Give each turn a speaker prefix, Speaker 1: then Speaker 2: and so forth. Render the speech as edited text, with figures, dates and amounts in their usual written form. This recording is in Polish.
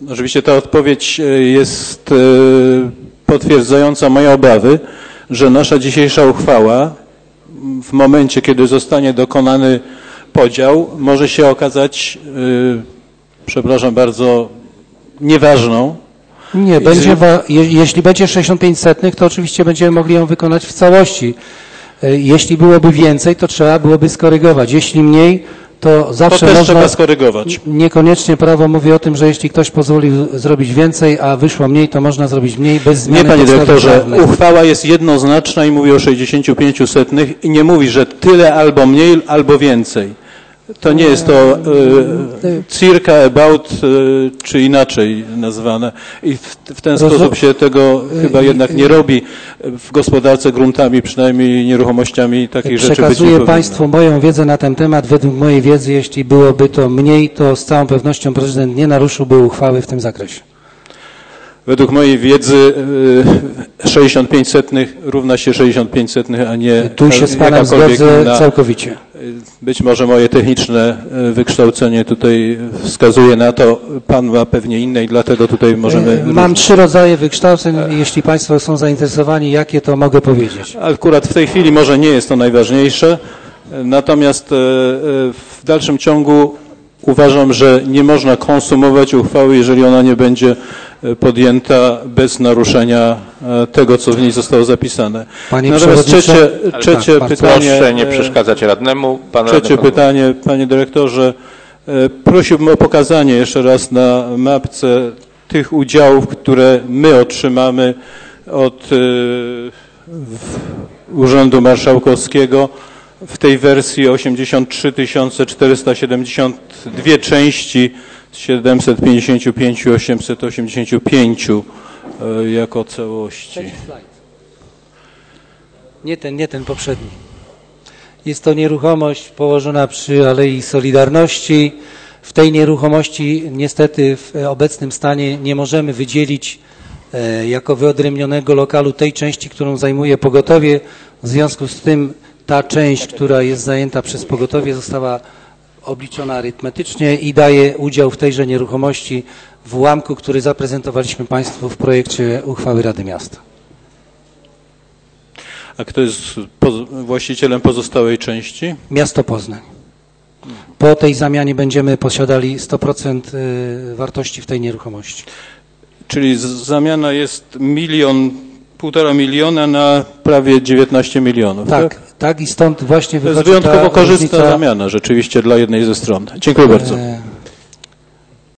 Speaker 1: Oczywiście ta odpowiedź jest potwierdzająca moje obawy, że nasza dzisiejsza uchwała w momencie, kiedy zostanie dokonany podział, może się okazać, przepraszam bardzo, nieważną.
Speaker 2: Nie, jeśli będzie 65%, to oczywiście będziemy mogli ją wykonać w całości. Jeśli byłoby więcej, to trzeba byłoby skorygować. Jeśli mniej, to zawsze
Speaker 1: to też
Speaker 2: można
Speaker 1: trzeba skorygować.
Speaker 2: Niekoniecznie prawo mówi o tym, że jeśli ktoś pozwolił zrobić więcej, a wyszło mniej, to można zrobić mniej bez zmiany.
Speaker 1: Nie, panie dyrektorze,
Speaker 2: prawnej.
Speaker 1: uchwała jest jednoznaczna i mówi o 65% i nie mówi, że tyle albo mniej, albo więcej. To nie jest to circa, about, czy inaczej nazwane. I w ten sposób się tego chyba jednak nie robi w gospodarce gruntami, przynajmniej nieruchomościami takich rzeczy być nie powinno.
Speaker 2: Przekazuję Państwu moją wiedzę na ten temat. Według mojej wiedzy, jeśli byłoby to mniej, to z całą pewnością prezydent nie naruszyłby uchwały w tym zakresie.
Speaker 1: Według mojej wiedzy 65% równa się 65%, a nie
Speaker 2: tu się z Panem zgodzę całkowicie.
Speaker 1: Być może moje techniczne wykształcenie tutaj wskazuje na to, Pan ma pewnie inne i dlatego tutaj możemy...
Speaker 2: Mam 3 rodzaje wykształceń, jeśli Państwo są zainteresowani, jakie to mogę powiedzieć.
Speaker 1: Akurat w tej chwili może nie jest to najważniejsze, natomiast w dalszym ciągu uważam, że nie można konsumować uchwały, jeżeli ona nie będzie podjęta bez naruszenia tego, co w niej zostało zapisane. Natomiast trzecie pytanie...
Speaker 3: Proszę nie przeszkadzać radnemu.
Speaker 1: Trzecie pytanie, panie dyrektorze. Prosiłbym o pokazanie jeszcze raz na mapce tych udziałów, które my otrzymamy od Urzędu Marszałkowskiego w tej wersji 83 472 części z 755 i 885 jako całości.
Speaker 2: Nie ten poprzedni. Jest to nieruchomość położona przy Alei Solidarności. W tej nieruchomości niestety w obecnym stanie nie możemy wydzielić jako wyodrębnionego lokalu tej części, którą zajmuje pogotowie. W związku z tym ta część, która jest zajęta przez pogotowie, została obliczona arytmetycznie i daje udział w tejże nieruchomości w ułamku, który zaprezentowaliśmy Państwu w projekcie uchwały Rady Miasta.
Speaker 1: A kto jest właścicielem pozostałej części?
Speaker 2: Miasto Poznań. Po tej zamianie będziemy posiadali 100% wartości w tej nieruchomości.
Speaker 1: Czyli zamiana jest 1,5 miliona na prawie 19 milionów.
Speaker 2: Tak i stąd właśnie
Speaker 1: wychodzi. To jest wyjątkowo korzystna zamiana rzeczywiście dla jednej ze stron. Dziękuję bardzo.